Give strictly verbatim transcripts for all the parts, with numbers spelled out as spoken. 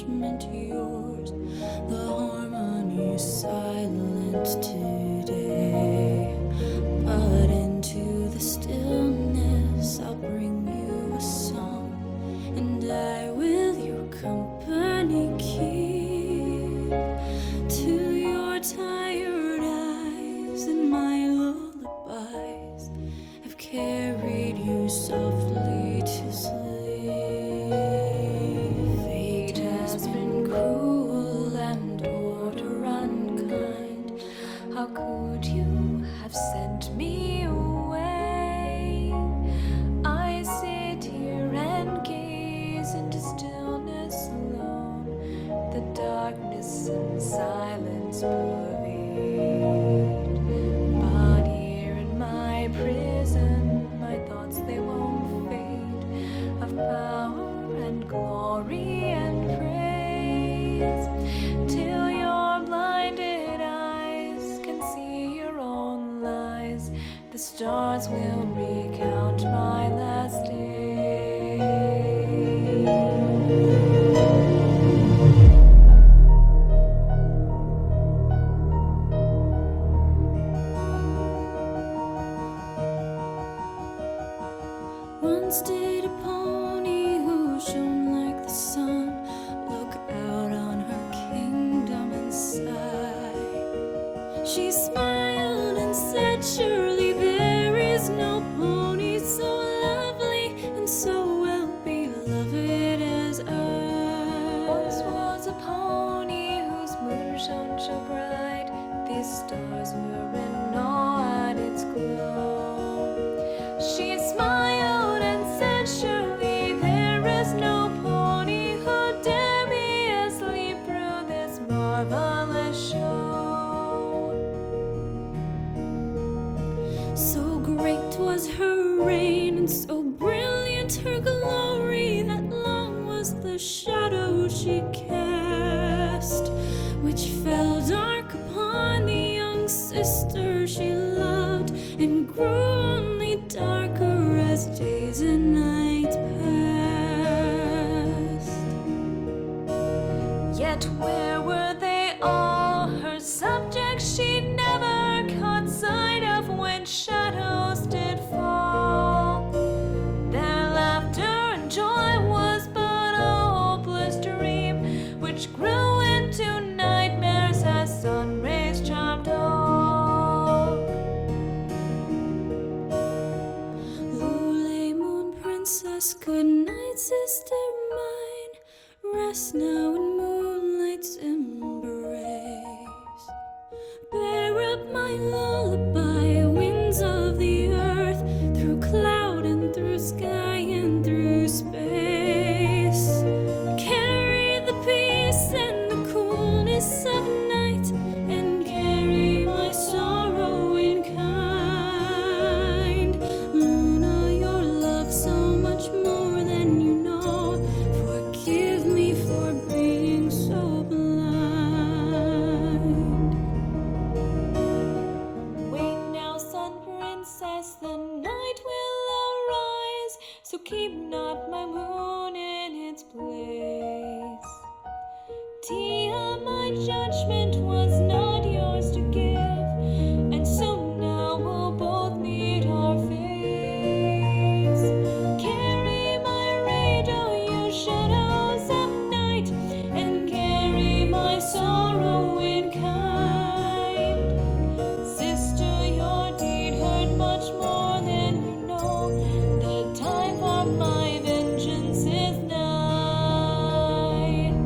judgment yours. The harmony is silent today, but into the stillness I'll bring you a song, and I will your company keep. To your tired eyes and my lullabies, I've carried you softly to sleep. Fate has been cruel and order unkind. How could you have sent me away? I sit here and gaze into stillness alone, the darkness and silence pervade. But here in my prison, my thoughts they won't fade, of power and glory and praise, till your blinded eyes can see your own lies. The stars will recount my last day. Once did a pony who shone like the sun look out on her kingdom and sigh. She smiled and said, surely there is no pony so lovely and so well beloved as I. Once was a pony whose moon shone so bright, these stars were in awe at its glow. She smiled and said, surely there is no pony who dare be asleep through this marvelous show. So great was her reign and so brilliant her glory, that long was the shadow she cast, which fell dark upon the young sister she loved, and grew only darker as days and nights passed. Yet where were they all, her subjects she never caught sight of when shadows did fall? Their laughter and joy was but a hopeless dream, which grew into nightmares as sun rays charmed all. Lule, moon princess, good night, sister mine. Rest now in moonlight's embrace. Bear up my lullaby, winds of the earth, through cloud and through sky and through space. Carry the peace and the coolness of night, and carry my sorrow in kind. Luna, your love so much more than you know. Forgive me for being so blind. Wait now, sun princess, the night will arise, so keep not my moon in its place. Tia, my judgment was not yours to give, and so now we'll both meet our fates. Carry my rage, oh you shadows of night, and carry my sorrow in kind. Sister, your deed hurt much more than you know. The time for my vengeance is nigh.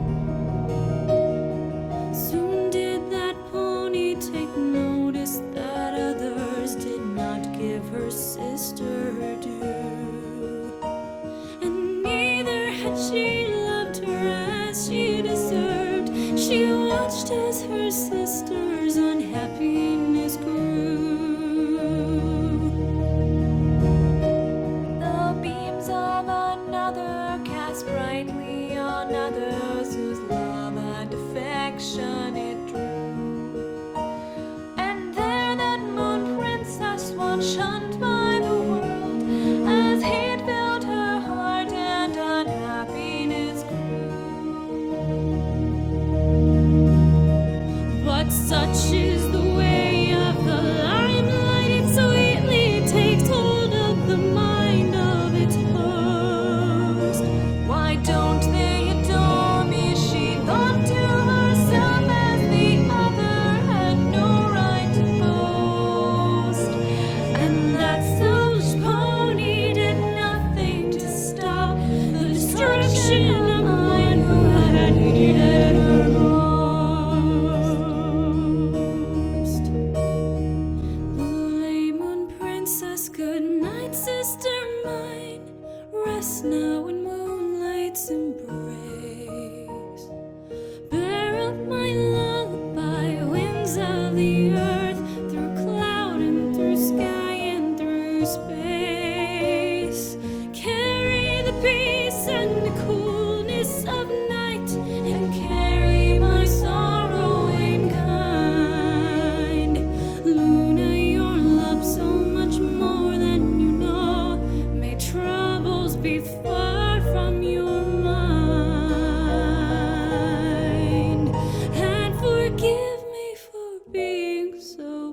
Soon did that pony take notice that others did not give her sister her due, and neither had she loved her as she deserved. She watched as her sister's unhappiness grew. The beams of another cast brightly on others whose love and affection it drew, and there that moon princess was shunned by the world, as hate filled her heart and unhappiness grew. catches the way of the limelight. It sweetly takes hold of the mind of its host. Why don't they adore me? She thought to herself as the other had no right to boast. And that selfish pony did nothing to stop the destruction of one who had needed her most. Lulay Moon Princess, good night, sister mine. Rest now in moonlight's embrace. Bear up my lullaby, winds of the earth, through cloud and through sky and through space. Carry the peace and the coolness of night, and carry my sorrow in kind. Luna, your love so much more than you know. May troubles be far from your mind, and forgive me for being so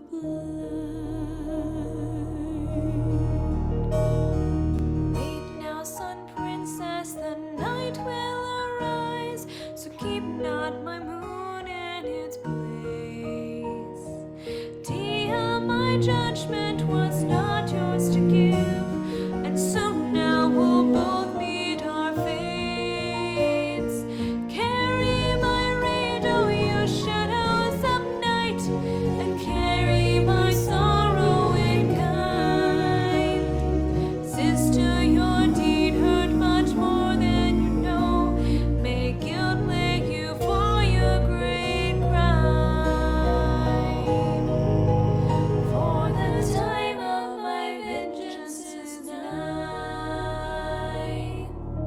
blind. Wait now, sun princess, the night will arise, so keep not my moon in its place. Dia, my judgment was not yours to give, and so now we'll both meet our fates. Carry my radio, you shadows of night, and carry my sorrow in kind. Sister, your deed hurt much more than you know. May guilt lay you for your great crime. For the time of my vengeance is nigh.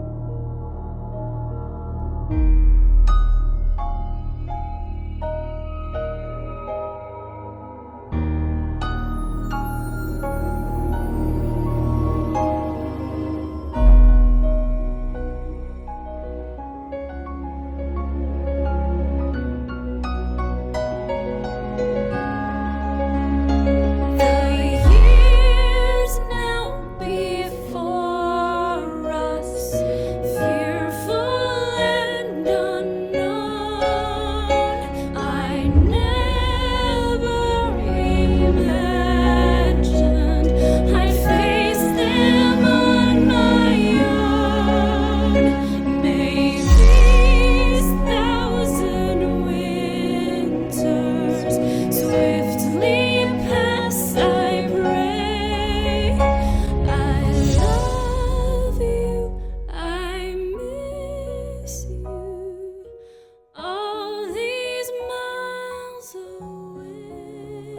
The years now before us, fearful and unknown, I never imagined I'd face them on my own. May these thousand winters swiftly pass, I pray. I love you, I miss you, all these miles away.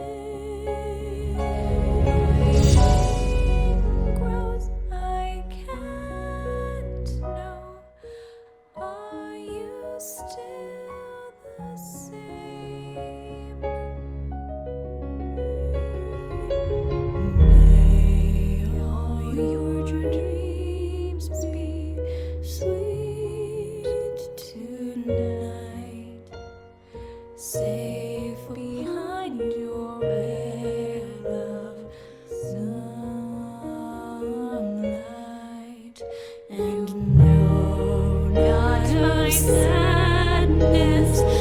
Grows, I can't know. Are you still the same? May all your dreams be sweet tonight, safe behind your bed of sunlight. And no, not my sadness